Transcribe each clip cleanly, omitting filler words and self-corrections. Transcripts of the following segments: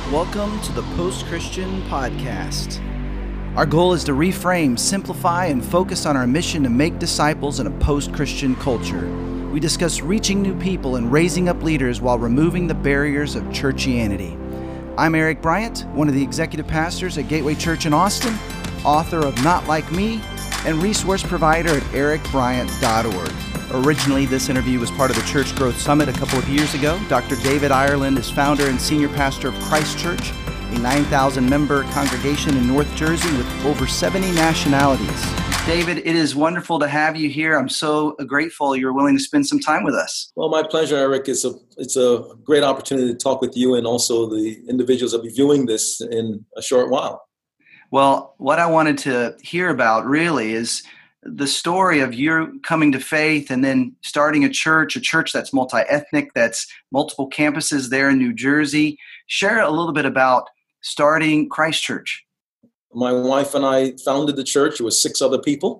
Welcome to the Post-Christian Podcast. Our goal is to reframe, simplify, and focus on our mission to make disciples in a post-Christian culture. We discuss reaching new people and raising up leaders while removing the barriers of churchianity. I'm Eric Bryant, one of the executive pastors at Gateway Church in Austin, author of Not Like Me, and resource provider at ericbryant.org. Originally, this interview was part of the Church Growth Summit a couple of years ago. Dr. David Ireland is founder and senior pastor of Christ Church, a 9,000-member congregation in North Jersey with over 70 nationalities. David, it is wonderful to have you here. I'm so grateful you're willing to spend some time with us. Well, my pleasure, Eric. It's a great opportunity to talk with you and also the individuals that will be viewing this in a short while. Well, what I wanted to hear about really is the story of you coming to faith and then starting a church that's multi-ethnic, that's multiple campuses there in New Jersey. Share a little bit about starting Christ Church. My wife and I founded the church. It was 6 other people,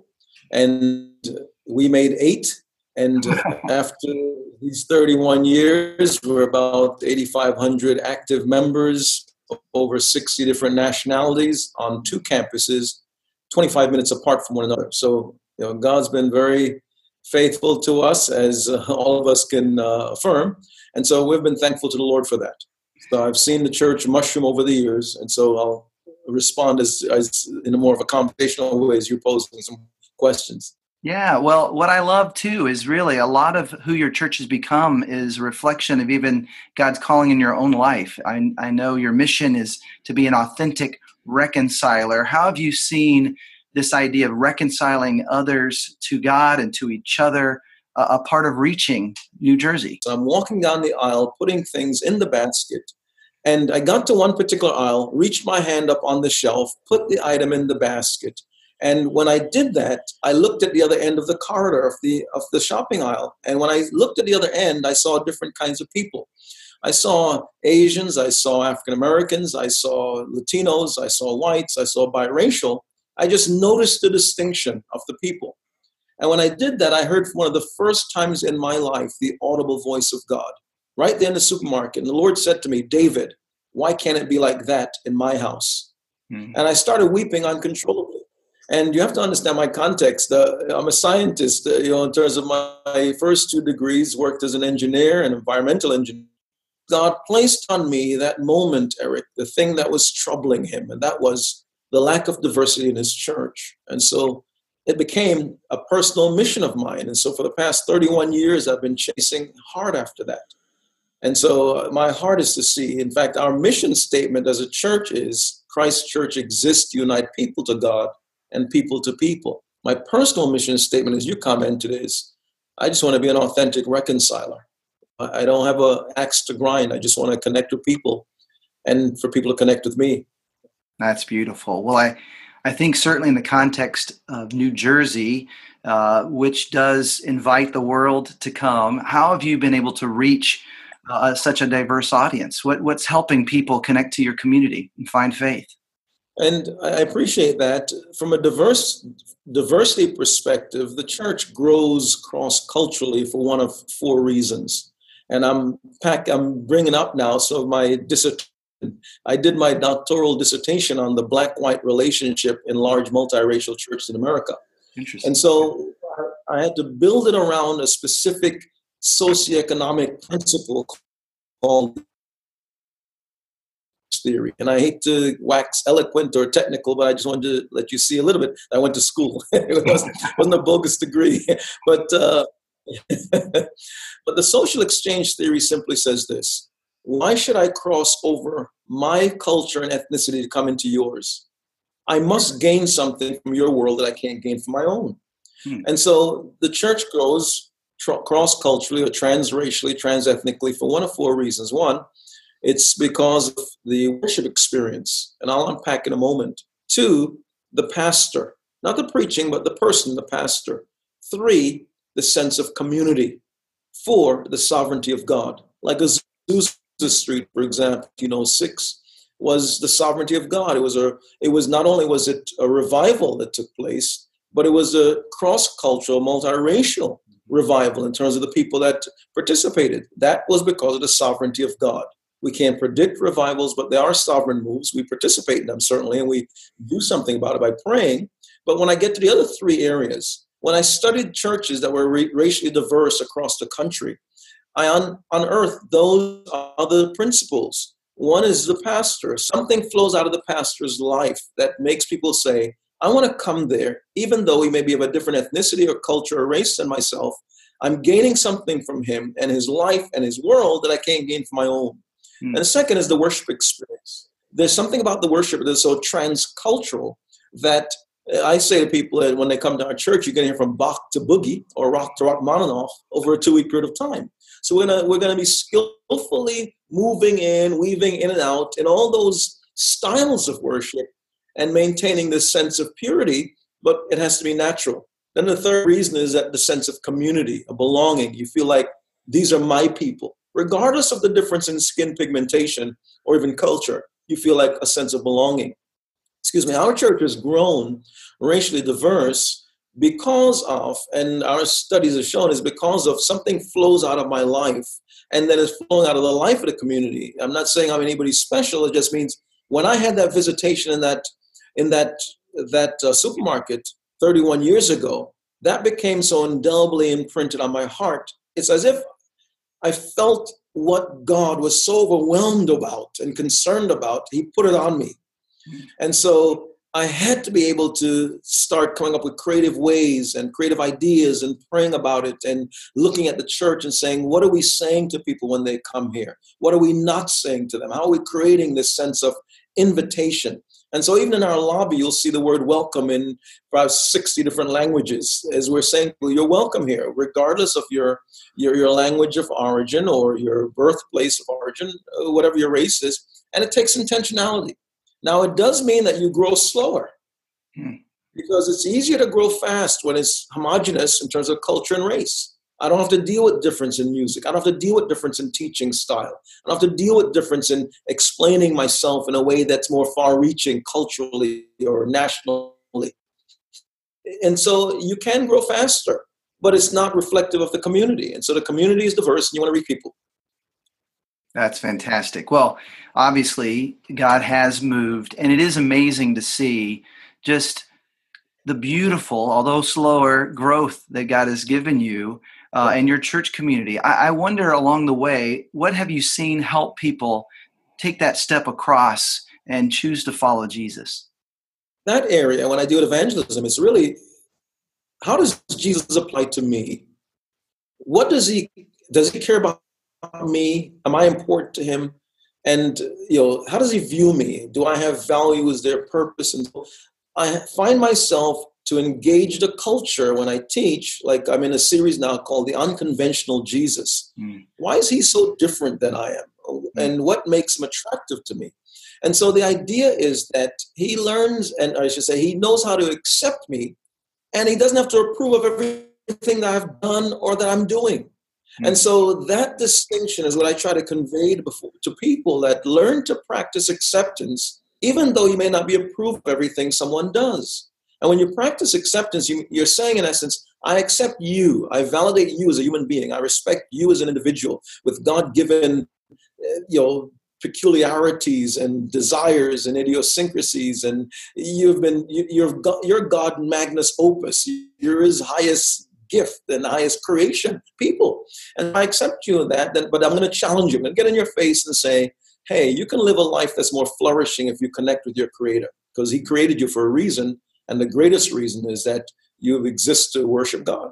and we made 8. And after these 31 years, we're about 8,500 active members, over 60 different nationalities on 2 campuses, 25 minutes apart from one another. So, God's been very faithful to us, as all of us can affirm. And so we've been thankful to the Lord for that. So I've seen the church mushroom over the years, and so I'll respond as in a more of a conversational way as you're posing some questions. Yeah, well, what I love too is really a lot of who your church has become is a reflection of even God's calling in your own life. I know your mission is to be an authentic reconciler. How have you seen this idea of reconciling others to God and to each other a part of reaching New Jersey? So I'm walking down the aisle, putting things in the basket, and I got to one particular aisle, reached my hand up on the shelf, put the item in the basket. And when I did that, I looked at the other end of the corridor of the shopping aisle. And when I looked at the other end, I saw different kinds of people. I saw Asians, I saw African Americans, I saw Latinos, I saw whites, I saw biracial. I just noticed the distinction of the people. And when I did that, I heard for one of the first times in my life the audible voice of God right there in the supermarket. And the Lord said to me, "David, why can't it be like that in my house?" Mm-hmm. And I started weeping uncontrollably. And you have to understand my context. I'm a scientist, in terms of my first 2 degrees, worked as an engineer, an environmental engineer. God placed on me that moment, Eric, the thing that was troubling him, and that was the lack of diversity in his church. And so it became a personal mission of mine. And so for the past 31 years, I've been chasing hard after that. And so my heart is to see, in fact, our mission statement as a church is Christ Church exists to unite people to God and people to people. My personal mission statement, as you commented, is I just want to be an authentic reconciler. I don't have an axe to grind. I just want to connect with people and for people to connect with me. That's beautiful. Well, I think certainly in the context of New Jersey, which does invite the world to come, how have you been able to reach such a diverse audience? What's helping people connect to your community and find faith? And I appreciate that. From a diversity perspective, the church grows cross-culturally for one of 4 reasons. And I'm bringing up now, so I did my doctoral dissertation on the black-white relationship in large multiracial churches in America. Interesting. And so I had to build it around a specific socioeconomic principle called theory. And I hate to wax eloquent or technical, but I just wanted to let you see a little bit. I went to school. It wasn't a bogus degree. But the social exchange theory simply says this: why should I cross over my culture and ethnicity to come into yours? I must gain something from your world that I can't gain from my own. And so the church grows cross-culturally or transracially, transethnically for one of 4 reasons. One, it's because of the worship experience, and I'll unpack in a moment. 2, the pastor, not the preaching, but the person, the pastor. 3, the sense of community. 4, the sovereignty of God. Like Azusa Street, for example, 6 was the sovereignty of God. It was not only was it a revival that took place, but it was a cross-cultural, multiracial revival in terms of the people that participated. That was because of the sovereignty of God. We can't predict revivals, but they are sovereign moves. We participate in them, certainly, and we do something about it by praying. But when I get to the other three areas, when I studied churches that were racially diverse across the country, I unearthed those other principles. One is the pastor. Something flows out of the pastor's life that makes people say, I want to come there, even though he may be of a different ethnicity or culture or race than myself. I'm gaining something from him and his life and his world that I can't gain from my own. And the second is the worship experience. There's something about the worship that's so transcultural that I say to people that when they come to our church, you're going to hear from Bach to Boogie or rock to Rachmaninoff over a 2-week period of time. So we're gonna be skillfully moving in, weaving in and out in all those styles of worship and maintaining this sense of purity, but it has to be natural. Then the third reason is that the sense of community, a belonging. You feel like these are my people. Regardless of the difference in skin pigmentation or even culture, you feel like a sense of belonging. Our church has grown racially diverse because of, and our studies have shown, is because of something flows out of my life and that is flowing out of the life of the community. I'm not saying I'm anybody special. It just means when I had that visitation in that supermarket 31 years ago, that became so indelibly imprinted on my heart. It's as if I felt what God was so overwhelmed about and concerned about. He put it on me. And so I had to be able to start coming up with creative ways and creative ideas and praying about it and looking at the church and saying, what are we saying to people when they come here? What are we not saying to them? How are we creating this sense of invitation? And so even in our lobby, you'll see the word welcome in about 60 different languages as we're saying, well, you're welcome here, regardless of your language of origin or your birthplace of origin, whatever your race is. And it takes intentionality. Now, it does mean that you grow slower because it's easier to grow fast when it's homogenous in terms of culture and race. I don't have to deal with difference in music. I don't have to deal with difference in teaching style. I don't have to deal with difference in explaining myself in a way that's more far-reaching culturally or nationally. And so you can grow faster, but it's not reflective of the community. And so the community is diverse and you want to reach people. That's fantastic. Well, obviously, God has moved, and it is amazing to see just the beautiful, although slower, growth that God has given you and your church community. I wonder along the way, what have you seen help people take that step across and choose to follow Jesus? That area, when I do evangelism, it's really, how does Jesus apply to me? What does he care about me? Am I important to him? And how does he view me? Do I have value? Is there purpose? And I find myself to engage the culture when I teach, like I'm in a series now called The Unconventional Jesus. Why is he so different than I am? And what makes him attractive to me? And so the idea is that he learns, and I should say, he knows how to accept me, and he doesn't have to approve of everything that I've done or that I'm doing. And so that distinction is what I try to convey to people, that learn to practice acceptance, even though you may not be approved of everything someone does. And when you practice acceptance, you're saying, in essence, I accept you. I validate you as a human being. I respect you as an individual with God-given, peculiarities and desires and idiosyncrasies. And you're God magnus opus. You're his highest gift and highest creation, people. And I accept you in that, but I'm going to challenge you. I'm going to get in your face and say, hey, you can live a life that's more flourishing if you connect with your creator, because he created you for a reason. And the greatest reason is that you exist to worship God.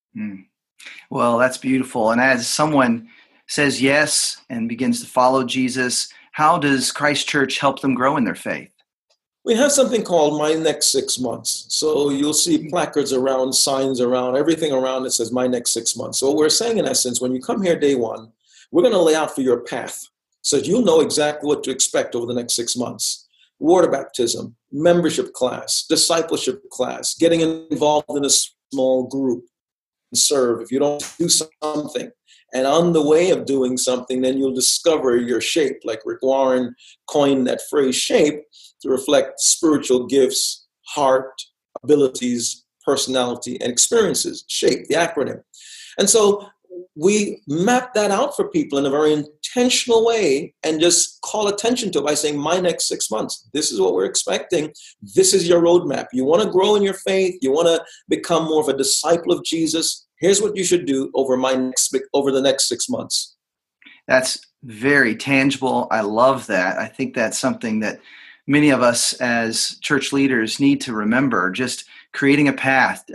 Well, that's beautiful. And as someone says yes and begins to follow Jesus, how does Christ Church help them grow in their faith? We have something called My Next 6 Months. So you'll see placards around, signs around, everything around that says My Next 6 Months. So what we're saying, in essence, when you come here day one, we're going to lay out for your path so that you'll know exactly what to expect over the next 6 months. Water baptism, membership class, discipleship class, getting involved in a small group and serve if you don't do something. And on the way of doing something, then you'll discover your shape. Like Rick Warren coined that phrase, shape, to reflect spiritual gifts, heart, abilities, personality, and experiences. SHAPE, the acronym. And so we map that out for people in a very intentional way and just call attention to it by saying, my next 6 months, this is what we're expecting. This is your roadmap. You want to grow in your faith. You want to become more of a disciple of Jesus. Here's what you should do over the next 6 months. That's very tangible. I love that. I think that's something that many of us as church leaders need to remember, just creating a path.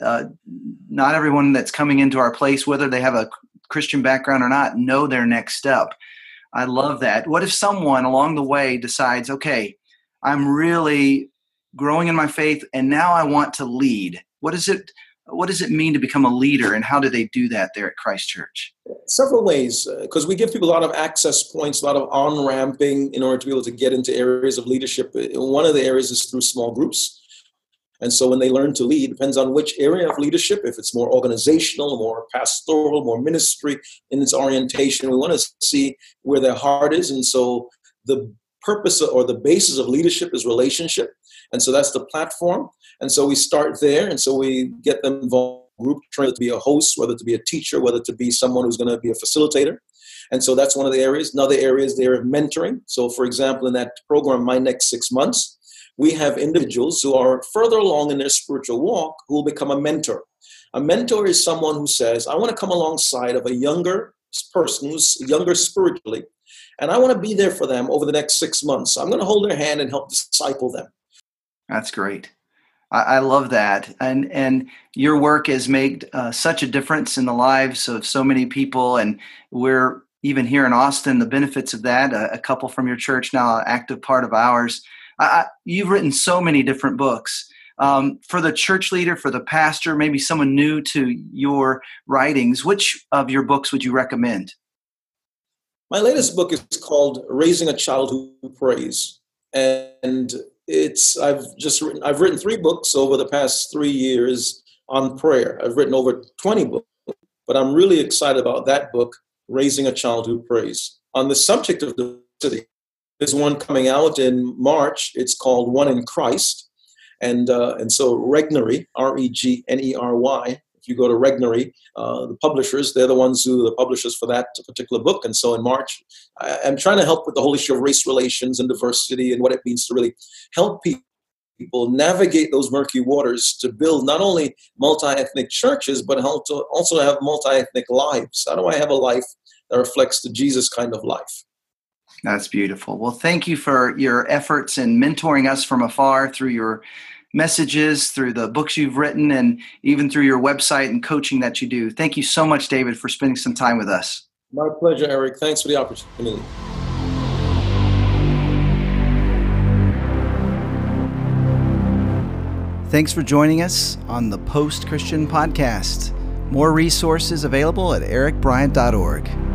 Not everyone that's coming into our place, whether they have a Christian background or not, know their next step. I love that. What if someone along the way decides, okay, I'm really growing in my faith and now I want to lead? What does it mean to become a leader, and how do they do that there at Christ Church? Several ways, because we give people a lot of access points, a lot of on-ramping in order to be able to get into areas of leadership. One of the areas is through small groups. And so when they learn to lead, depends on which area of leadership, if it's more organizational, more pastoral, more ministry in its orientation, we want to see where their heart is. And so the purpose or the basis of leadership is relationship. And so that's the platform. And so we start there. And so we get them involved in group, whether to be a host, whether to be a teacher, whether to be someone who's going to be a facilitator. And so that's one of the areas. Another area is the area of mentoring. So for example, in that program, My Next 6 Months, we have individuals who are further along in their spiritual walk who will become a mentor. A mentor is someone who says, I want to come alongside of a younger person who's younger spiritually, and I want to be there for them over the next 6 months. I'm going to hold their hand and help disciple them. That's great. I love that. And your work has made such a difference in the lives of so many people. And we're even here in Austin, the benefits of that. A couple from your church now, an active part of ours. You've written so many different books. For the church leader, for the pastor, maybe someone new to your writings, which of your books would you recommend? My latest book is called Raising a Child Who Prays. And I've written 3 books over the past 3 years on prayer. I've written over 20 books, but I'm really excited about that book, Raising a Child Who Prays. On the subject of diversity, there's one coming out in March. It's called One in Christ. And so Regnery, Regnery, if you go to Regnery, the publishers, they're the ones who are the publishers for that particular book. And so in March, I'm trying to help with the whole issue of race relations and diversity and what it means to really help people navigate those murky waters to build not only multi-ethnic churches, but also have multi-ethnic lives. How do I have a life that reflects the Jesus kind of life? That's beautiful. Well, thank you for your efforts in mentoring us from afar through your messages, through the books you've written, and even through your website and coaching that you do. Thank you so much, David, for spending some time with us. My pleasure, Eric. Thanks for the opportunity. Thanks for joining us on the Post Christian Podcast. More resources available at ericbryant.org.